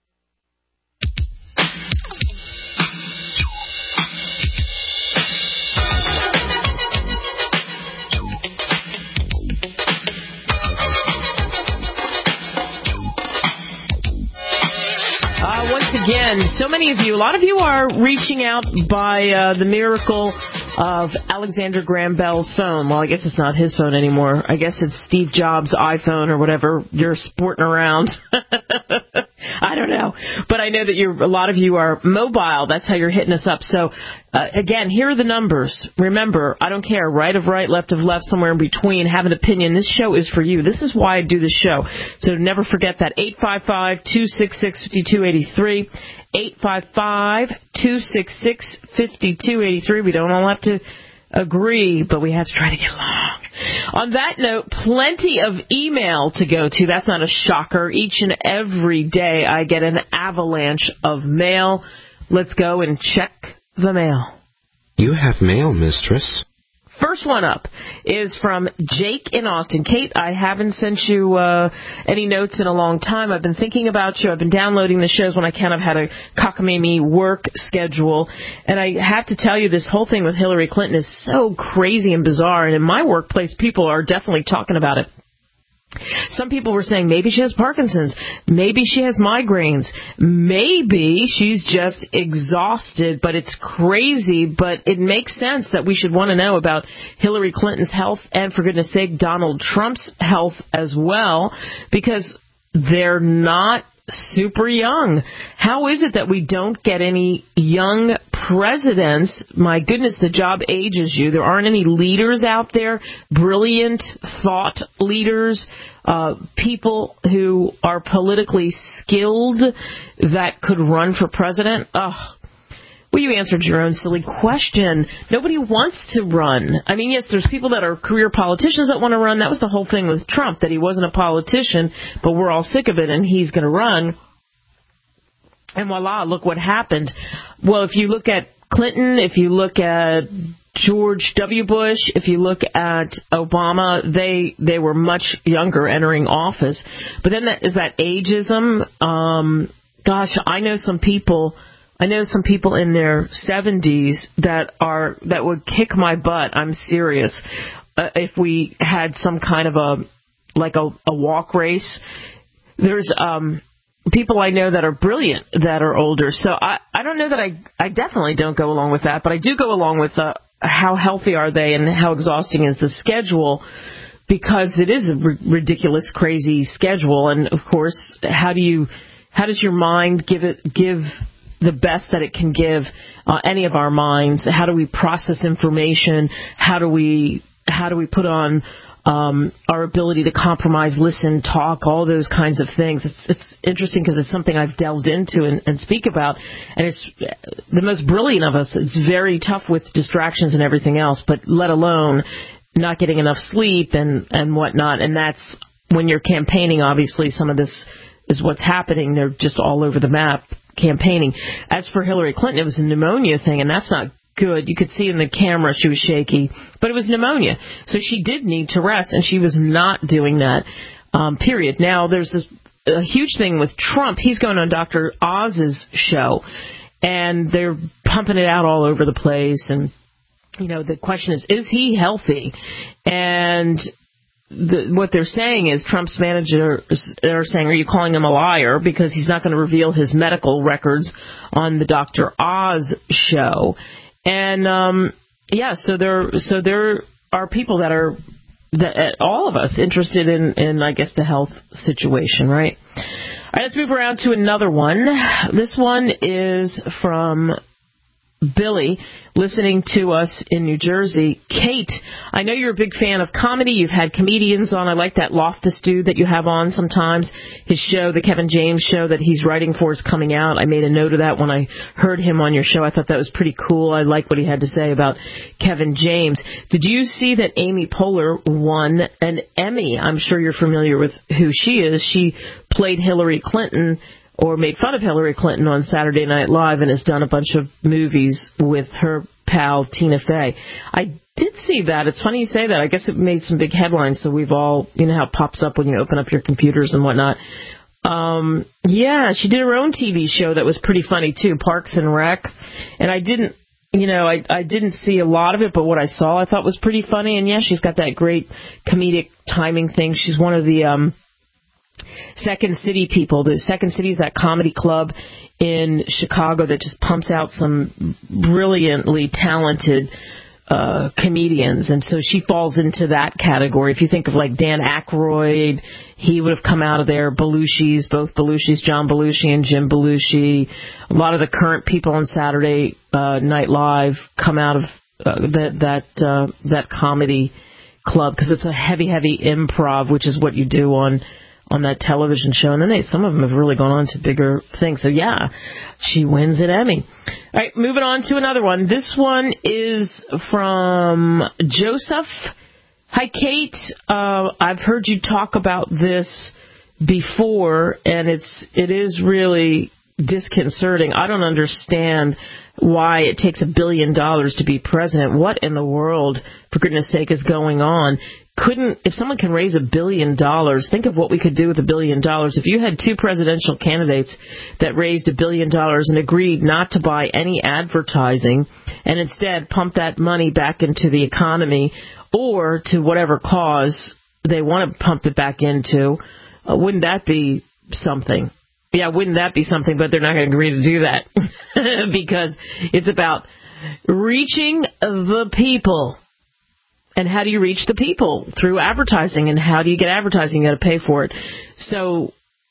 Speaker 2: Again, so many of you, a lot of you are reaching out by uh, the miracle of Alexander Graham Bell's phone. Well, I guess it's not his phone anymore. I guess it's Steve Jobs' iPhone or whatever you're sporting around. I don't know. But I know that you're, a lot of you are mobile. That's how you're hitting us up. So, uh, again, here are the numbers. Remember, I don't care, right of right, left of left, somewhere in between. Have an opinion. This show is for you. This is why I do this show. So never forget that. eight five five, two six six, five two eight three. eight five five, two six six, five two eight three. We don't all have to agree, but we have to try to get along. On that note, plenty of email to go to. That's not a shocker. Each and every day I get an avalanche of mail. Let's go and check the mail.
Speaker 25: You have mail, mistress.
Speaker 2: First one up is from Jake in Austin. Kate, I haven't sent you uh, any notes in a long time. I've been thinking about you. I've been downloading the shows when I can. I've had a cockamamie work schedule. And I have to tell you, this whole thing with Hillary Clinton is so crazy and bizarre. And in my workplace, people are definitely talking about it. Some people were saying maybe she has Parkinson's, maybe she has migraines, maybe she's just exhausted, but it's crazy, but it makes sense that we should want to know about Hillary Clinton's health and, for goodness sake, Donald Trump's health as well, because they're not super young. How is it that we don't get any young presidents? My goodness, the job ages you. There aren't any leaders out there, brilliant thought leaders, uh, people who are politically skilled that could run for president. Ugh. Well, you answered your own silly question. Nobody wants to run. I mean, yes, there's people that are career politicians that want to run. That was the whole thing with Trump, that he wasn't a politician, but we're all sick of it, and he's going to run. And voila, look what happened. Well, if you look at Clinton, if you look at George W. Bush, if you look at Obama, they they were much younger entering office. But then that is that ageism. Um, gosh, I know some people... I know some people in their seventies that are that would kick my butt. I'm serious. Uh, if we had some kind of a like a, a walk race, there's um, people I know that are brilliant that are older. So I, I don't know that I I definitely don't go along with that, but I do go along with uh, how healthy are they and how exhausting is the schedule, because it is a r- ridiculous, crazy schedule. And of course, how do you how does your mind give it give the best that it can give, uh, any of our minds? How do we process information? How do we how do we put on um, our ability to compromise, listen, talk, all those kinds of things? It's, it's interesting because it's something I've delved into and, and speak about, and it's the most brilliant of us. It's very tough with distractions and everything else, but let alone not getting enough sleep and, and whatnot. And that's when you're campaigning, obviously, some of this is what's happening. They're just all over the map campaigning. As for Hillary Clinton, it was a pneumonia thing, and that's not good. You could see in the camera she was shaky, but it was pneumonia. So she did need to rest, and she was not doing that, um, period. Now, there's this, a huge thing with Trump. He's going on Doctor Oz's show, and they're pumping it out all over the place. And, you know, the question is, is he healthy? And The, what they're saying is Trump's managers are saying, are you calling him a liar because he's not going to reveal his medical records on the Doctor Oz show? And um, yeah, so there so there are people that are that, all of us interested in, in I guess the health situation, right? All right, let's move around to another one. This one is from Billy, listening to us in New Jersey. Kate, I know you're a big fan of comedy. You've had comedians on. I like that Loftus dude that you have on sometimes. His show, the Kevin James show that he's writing for, is coming out. I made a note of that when I heard him on your show. I thought that was pretty cool. I like what he had to say about Kevin James. Did you see that Amy Poehler won an Emmy? I'm sure you're familiar with who she is. She played Hillary Clinton, or made fun of Hillary Clinton on Saturday Night Live, and has done a bunch of movies with her pal Tina Fey. I did see that. It's funny you say that. I guess it made some big headlines, so we've all, you know how it pops up when you open up your computers and whatnot. Um, yeah, she did her own T V show that was pretty funny, too, Parks and Rec. And I didn't, you know, I, I didn't see a lot of it, but what I saw I thought was pretty funny. And, yeah, she's got that great comedic timing thing. She's one of the um, Second City people. The Second City is that comedy club in Chicago that just pumps out some brilliantly talented uh, comedians. And so she falls into that category. If you think of like Dan Aykroyd, he would have come out of there. Belushi's, both Belushi's, John Belushi and Jim Belushi. A lot of the current people on Saturday uh, Night Live come out of uh, that that uh, that comedy club, because it's a heavy, heavy improv, which is what you do on on that television show. And then they, some of them have really gone on to bigger things. So, yeah, she wins an Emmy. All right, moving on to another one. This one is from Joseph. Hi, Kate. Uh, I've heard you talk about this before, and it's it is really disconcerting. I don't understand why it takes a billion dollars to be president. What in the world, for goodness sake, is going on? Couldn't, if someone can raise a billion dollars, think of what we could do with a billion dollars. If you had two presidential candidates that raised a billion dollars and agreed not to buy any advertising and instead pump that money back into the economy or to whatever cause they want to pump it back into, uh, wouldn't that be something? Yeah, wouldn't that be something? But they're not going to agree to do that because it's about reaching the people. And how do you reach the people? Through advertising. And how do you get advertising? You got to pay for it. So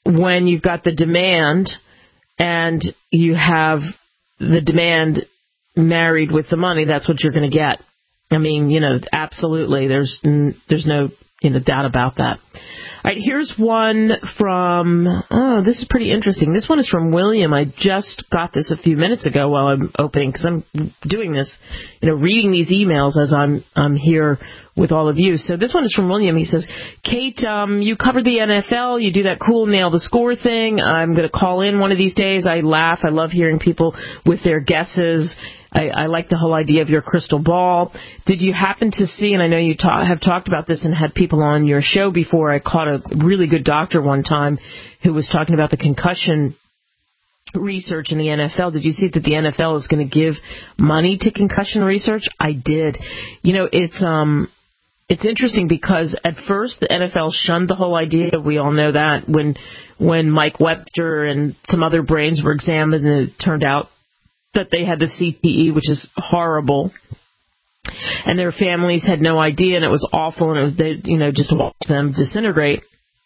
Speaker 2: when you've got the demand and you have the demand married with the money, that's what you're going to get. I mean, you know, absolutely. There's there's no you know doubt about that. All right, here's one from, oh, this is pretty interesting. This one is from William. I just got this a few minutes ago while I'm opening, because I'm doing this, you know, reading these emails as I'm I'm here with all of you. So this one is from William. He says, Kate, um, you covered the N F L. You do that cool nail the score thing. I'm going to call in one of these days. I laugh. I love hearing people with their guesses. I, I like the whole idea of your crystal ball. Did you happen to see, and I know you ta- have talked about this and had people on your show before, I caught a really good doctor one time who was talking about the concussion research in the N F L. Did you see that the N F L is going to give money to concussion research? I did. You know, it's um, it's interesting because at first the N F L shunned the whole idea. We all know that when when Mike Webster and some other brains were examined, and it turned out that they had the C T E, which is horrible, and their families had no idea, and it was awful, and it was, they, you know, just watched them disintegrate.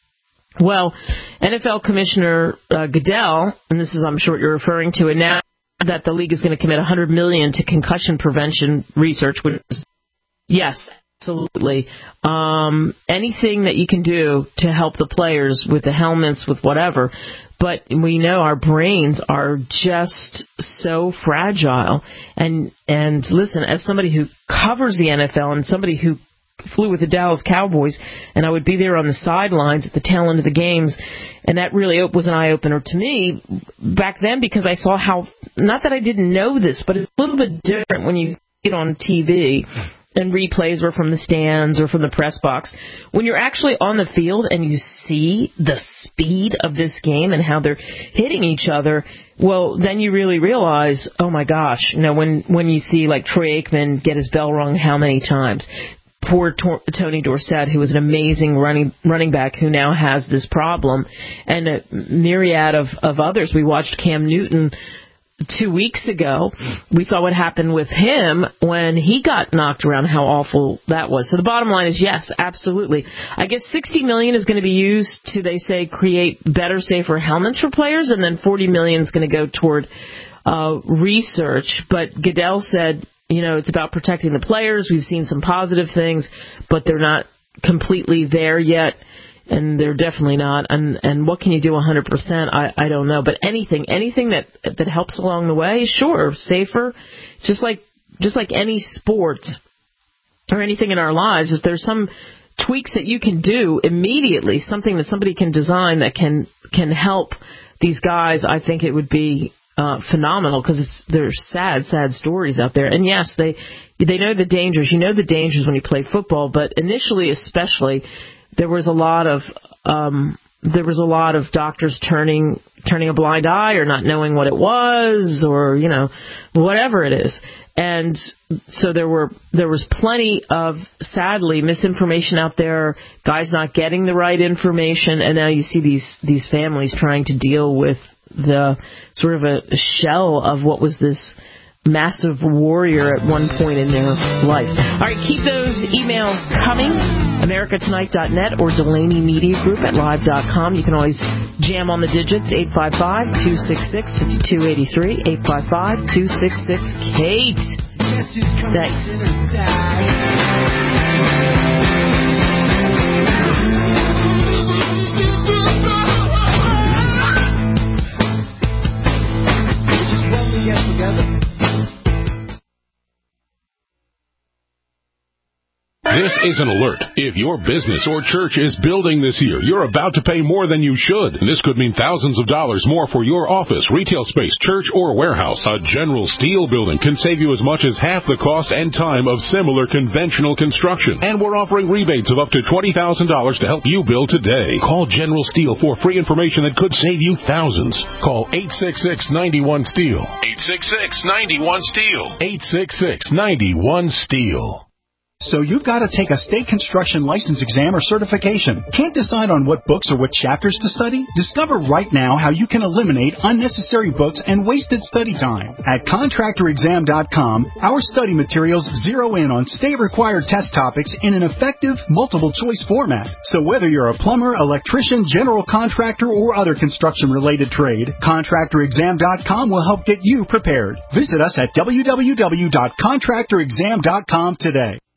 Speaker 2: Well, N F L Commissioner uh, Goodell, and this is, I'm sure, what you're referring to, and now that the league is going to commit one hundred million dollars to concussion prevention research, which is, yes, absolutely, um, anything that you can do to help the players with the helmets, with whatever. But we know our brains are just so fragile. And and listen, as somebody who covers the N F L and somebody who flew with the Dallas Cowboys, and I would be there on the sidelines at the tail end of the games, and that really was an eye-opener to me back then, because I saw how, not that I didn't know this, but it's a little bit different when you see it on T V. And replays were from the stands or from the press box. When you're actually on the field and you see the speed of this game and how they're hitting each other, well, then you really realize, oh my gosh, you know, when, when you see like Troy Aikman get his bell rung how many times? Poor Tor- Tony Dorsett, who was an amazing running running back who now has this problem, and a myriad of, of others. We watched Cam Newton two weeks ago. We saw what happened with him when he got knocked around, how awful that was. So the bottom line is, yes, absolutely. I guess sixty million dollars is going to be used to, they say, create better, safer helmets for players, and then forty million dollars is going to go toward uh, research. But Goodell said, you know, it's about protecting the players. We've seen some positive things, but they're not completely there yet. And they're definitely not. And and what can you do one hundred percent? I, I don't know. But anything, anything that that helps along the way, sure, safer. Just like just like any sport or anything in our lives, if there's some tweaks that you can do immediately, something that somebody can design that can can help these guys, I think it would be uh, phenomenal, because it's there's sad, sad stories out there. And yes, they they know the dangers. You know the dangers when you play football, but initially, especially, there was a lot of um, there was a lot of doctors turning turning a blind eye, or not knowing what it was, or you know whatever it is. And so there were there was plenty of, sadly, misinformation out there, guys not getting the right information, and now you see these these families trying to deal with the sort of a shell of what was this massive warrior at one point in their life. All right, keep those emails coming. America Tonight dot net or Delaney Media Group at live dot com. You can always jam on the digits, eight five five, two six six, five two eight three, eight five five, two six six, Kate. Thanks.
Speaker 3: This is an alert. If your business or church is building this year, you're about to pay more than you should. This could mean thousands of dollars more for your office, retail space, church, or warehouse. A General Steel building can save you as much as half the cost and time of similar conventional construction. And we're offering rebates of up to twenty thousand dollars to help you build today. Call General Steel for free information that could save you thousands. Call eight six six, nine one, STEEL. eight six six, nine one, STEEL. eight six six, nine one, STEEL.
Speaker 4: So you've got to take a state construction license exam or certification. Can't decide on what books or what chapters to study? Discover right now how you can eliminate unnecessary books and wasted study time. At contractor exam dot com, our study materials zero in on state-required test topics in an effective, multiple-choice format. So whether you're a plumber, electrician, general contractor, or other construction-related trade, contractor exam dot com will help get you prepared. Visit us at w w w dot contractor exam dot com today.